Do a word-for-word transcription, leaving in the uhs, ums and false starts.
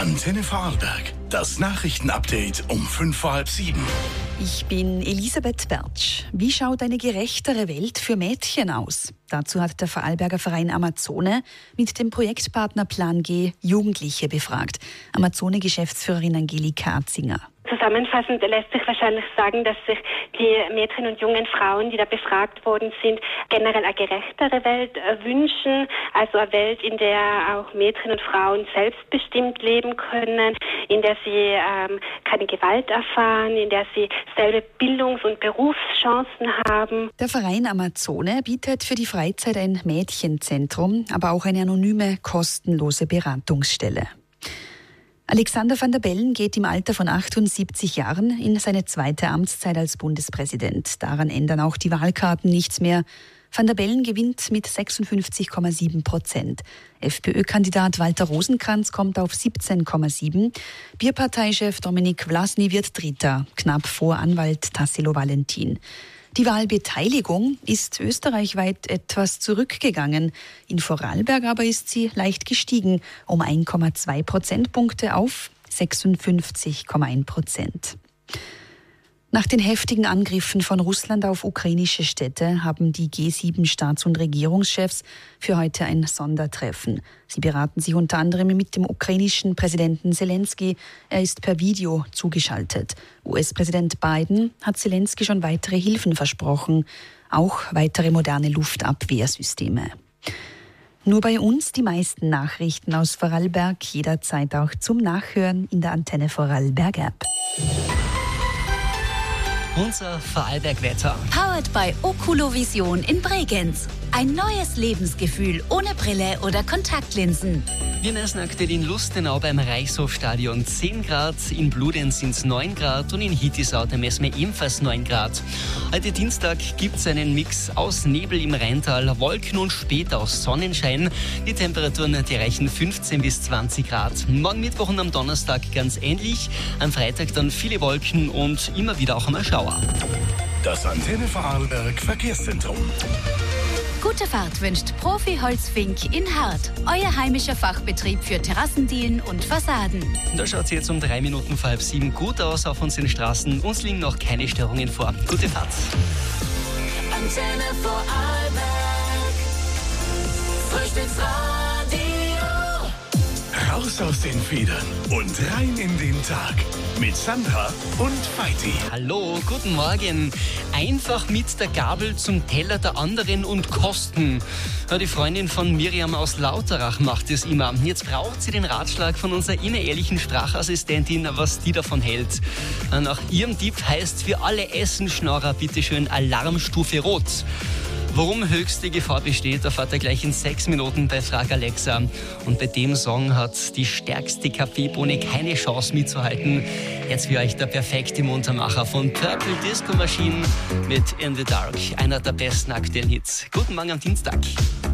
Antenne Vorarlberg. Das Nachrichtenupdate um fünf vor halb sieben. Ich bin Elisabeth Bertsch. Wie schaut eine gerechtere Welt für Mädchen aus? Dazu hat der Vorarlberger Verein Amazone mit dem Projektpartner Plan G Jugendliche befragt. Amazone-Geschäftsführerin Angelika Atzinger. Zusammenfassend lässt sich wahrscheinlich sagen, dass sich die Mädchen und jungen Frauen, die da befragt worden sind, generell eine gerechtere Welt wünschen. Also eine Welt, in der auch Mädchen und Frauen selbstbestimmt leben können, in der sie ähm, keine Gewalt erfahren, in der sie selbe Bildungs- und Berufschancen haben. Der Verein Amazone bietet für die Freizeit ein Mädchenzentrum, aber auch eine anonyme, kostenlose Beratungsstelle. Alexander Van der Bellen geht im Alter von achtundsiebzig Jahren in seine zweite Amtszeit als Bundespräsident. Daran ändern auch die Wahlkarten nichts mehr. Van der Bellen gewinnt mit sechsundfünfzig Komma sieben Prozent. FPÖ-Kandidat Walter Rosenkranz kommt auf siebzehn Komma sieben. Bierparteichef Dominik Vlasny wird Dritter, knapp vor Anwalt Tassilo Valentin. Die Wahlbeteiligung ist österreichweit etwas zurückgegangen. In Vorarlberg aber ist sie leicht gestiegen, um eins Komma zwei Prozentpunkte auf sechsundfünfzig Komma eins Prozent. Nach den heftigen Angriffen von Russland auf ukrainische Städte haben die G sieben Staats- und Regierungschefs für heute ein Sondertreffen. Sie beraten sich unter anderem mit dem ukrainischen Präsidenten Zelensky. Er ist per Video zugeschaltet. U S-Präsident Biden hat Zelensky schon weitere Hilfen versprochen, auch weitere moderne Luftabwehrsysteme. Nur bei uns die meisten Nachrichten aus Vorarlberg, jederzeit auch zum Nachhören in der Antenne Vorarlberg App. Unser Vorarlberg-Wetter. Powered by Oculovision in Bregenz. Ein neues Lebensgefühl ohne Brille oder Kontaktlinsen. Wir messen aktuell in Lustenau beim Reichshofstadion zehn Grad, in Bludenz sind es neun Grad und in Hittisau messen wir ebenfalls neun Grad. Heute Dienstag gibt es einen Mix aus Nebel im Rheintal, Wolken und später aus Sonnenschein. Die Temperaturen die reichen fünfzehn bis zwanzig Grad. Morgen Mittwoch und am Donnerstag ganz ähnlich. Am Freitag dann viele Wolken und immer wieder auch einmal Schauer. Das Antenne Vorarlberg Verkehrszentrum. Gute Fahrt wünscht Profi Holzfink in Hart. Euer heimischer Fachbetrieb für Terrassendielen und Fassaden. Da schaut es jetzt um drei Minuten vor halb sieben gut aus auf unseren Straßen. Uns liegen noch keine Störungen vor. Gute Fahrt. Antenne Vorarlberg. Frühstücksradio. Raus aus den Federn und rein in den Tag. Mit Sandra und Feiti. Hallo, guten Morgen. Einfach mit der Gabel zum Teller der anderen und kosten. Ja, die Freundin von Miriam aus Lauterach macht es immer. Jetzt braucht sie den Ratschlag von unserer innerehrlichen Sprachassistentin, was die davon hält. Nach ihrem Tipp heißt für alle Essenschnorrer bitteschön Alarmstufe Rot. Worum höchste Gefahr besteht, erfahrt ihr gleich in sechs Minuten bei Frag Alexa. Und bei dem Song hat die stärkste Kaffeebohne keine Chance mitzuhalten. Jetzt für euch der perfekte Muntermacher von Purple Disco Machine mit In the Dark, einer der besten aktuellen Hits. Guten Morgen am Dienstag.